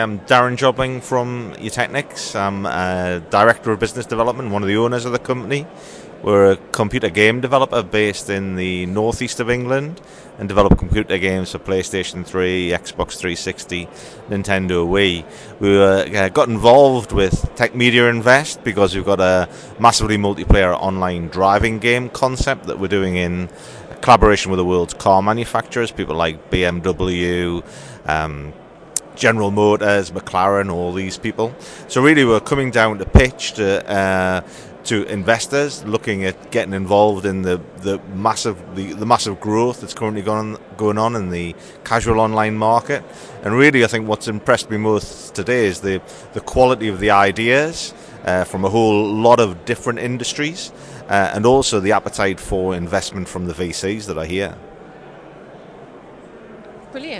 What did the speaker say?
I'm Darren Jobling from Eutechnics. I'm Director of Business Development, one of the owners of the company. We're a computer game developer based in the northeast of England and develop computer games for PlayStation 3, Xbox 360, Nintendo Wii. We got involved with Tech Media Invest because we've got a massively multiplayer online driving game concept that we're doing in collaboration with the world's car manufacturers, people like BMW, General Motors, McLaren, all these people. So really, we're coming down to pitch to investors looking at getting involved in the massive growth that's currently going on in the casual online market. And really, I think what's impressed me most today is the quality of the ideas from a whole lot of different industries, and also the appetite for investment from the VCs that are here. Brilliant.